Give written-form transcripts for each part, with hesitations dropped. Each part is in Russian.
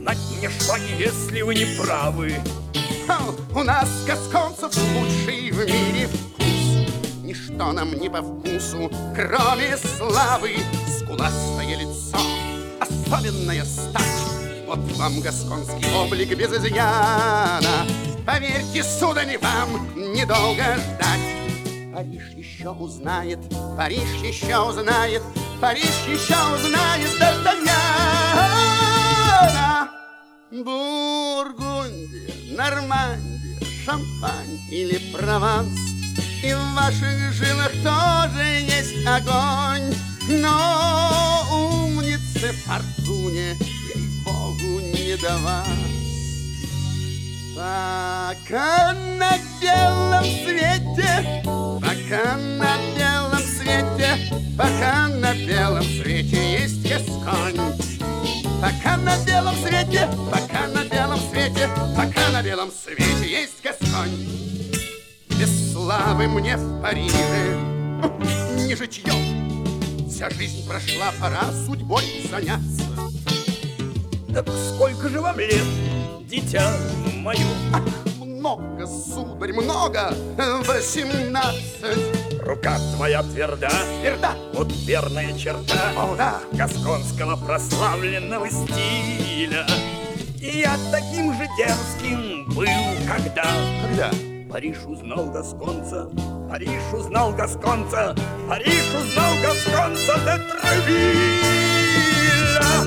знать мне, что если вы не правы. У нас, гасконцев, лучший в мире вкус. Ничто нам не по вкусу, кроме славы. Скуластое лицо, особенная стать. Вот вам гасконский облик без изъяна. Поверьте, сударь, вам недолго ждать. Париж еще узнает, Париж еще узнает, Париж еще узнает Д'Артаньяна. Бургундия, Нормандия, Шампань или Прованс. И в ваших жилах тоже есть огонь. Но умнице Фортуне, ей-богу, не до вас. Пока на белом свете, пока на белом свете, пока на белом свете есть Гасконь. Пока на белом свете, пока на белом свете, пока на белом свете есть Гасконь. Без славы мне в Париже не житье. Вся жизнь прошла, пора судьбой заняться. Так сколько же вам лет, дитя мое? Ах, много, сударь, много, 18. Рука твоя тверда, Тверда. вот верная черта О, да. гасконского прославленного стиля. И я таким же дерзким был, когда Когда? Париж узнал гасконца, Париж узнал гасконца, Париж узнал гасконца де Тревилля.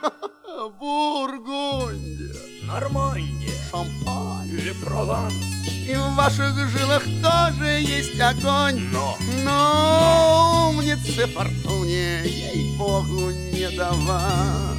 Бургундия, Нормандия Шампань. или Прованс. И в ваших жилах тоже есть огонь. Но умнице Фортуне, ей-богу, не до вас.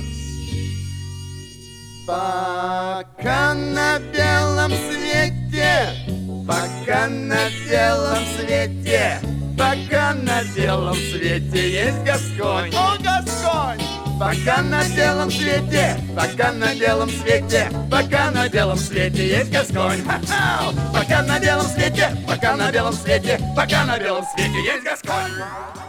Пока на белом свете, пока на белом свете, пока на белом свете есть Гасконь. О, Гасконь! Пока на белом свете, пока на белом свете, пока на белом свете есть Гасконь. Пока на белом свете, пока на белом свете, пока на белом свете есть Гасконь.